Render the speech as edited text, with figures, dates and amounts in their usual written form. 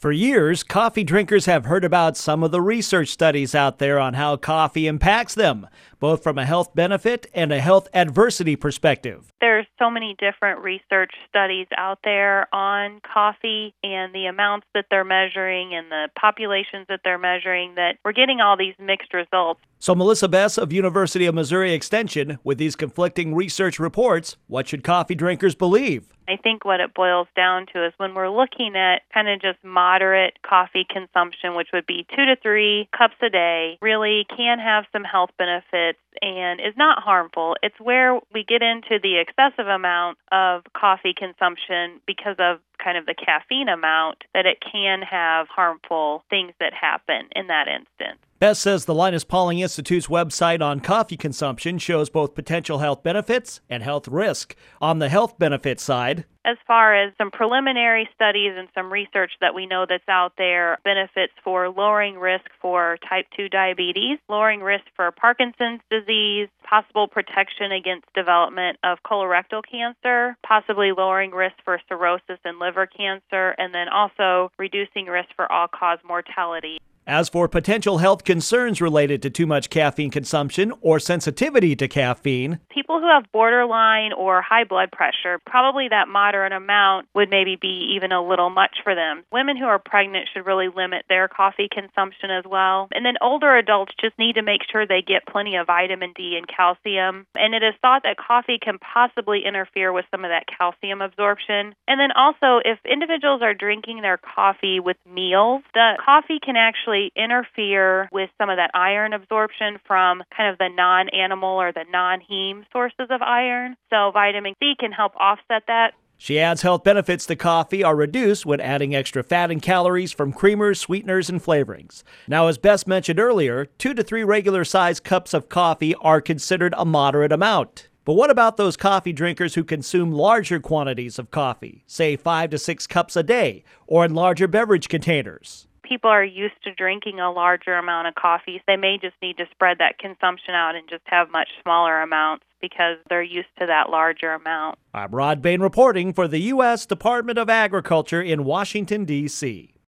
For years, coffee drinkers have heard about some of the research studies out there on how coffee impacts them, both from a health benefit and a health adversity perspective. There's so many different research studies out there on coffee and the amounts that they're measuring and the populations that they're measuring that we're getting all these mixed results. So Melissa Bess of University of Missouri Extension, with these conflicting research reports, what should coffee drinkers believe? I think what it boils down to is when we're looking at kind of just moderate coffee consumption, which would be 2 to 3 cups a day, really can have some health benefits and is not harmful. It's where we get into the excessive amount of coffee consumption because of kind of the caffeine amount that it can have harmful things that happen in that instance. Bess says the Linus Pauling Institute's website on coffee consumption shows both potential health benefits and health risk. On the health benefit side, as far as some preliminary studies and some research that we know that's out there, benefits for lowering risk for type 2 diabetes, lowering risk for Parkinson's disease, possible protection against development of colorectal cancer, possibly lowering risk for cirrhosis and liver cancer, and then also reducing risk for all-cause mortality. As for potential health concerns related to too much caffeine consumption or sensitivity to caffeine, people who have borderline or high blood pressure, probably that moderate amount would maybe be even a little much for them. Women who are pregnant should really limit their coffee consumption as well. And then older adults just need to make sure they get plenty of vitamin D and calcium. And it is thought that coffee can possibly interfere with some of that calcium absorption. And then also, if individuals are drinking their coffee with meals, the coffee can actually interfere with some of that iron absorption from kind of the non-animal or the non-heme sources of iron. So vitamin C can help offset that. She adds health benefits to coffee are reduced when adding extra fat and calories from creamers, sweeteners, and flavorings. Now, as Bess mentioned earlier, 2 to 3 regular-sized cups of coffee are considered a moderate amount. But what about those coffee drinkers who consume larger quantities of coffee, say 5 to 6 cups a day, or in larger beverage containers? People are used to drinking a larger amount of coffee. They may just need to spread that consumption out and just have much smaller amounts because they're used to that larger amount. I'm Rod Bain reporting for the U.S. Department of Agriculture in Washington, D.C.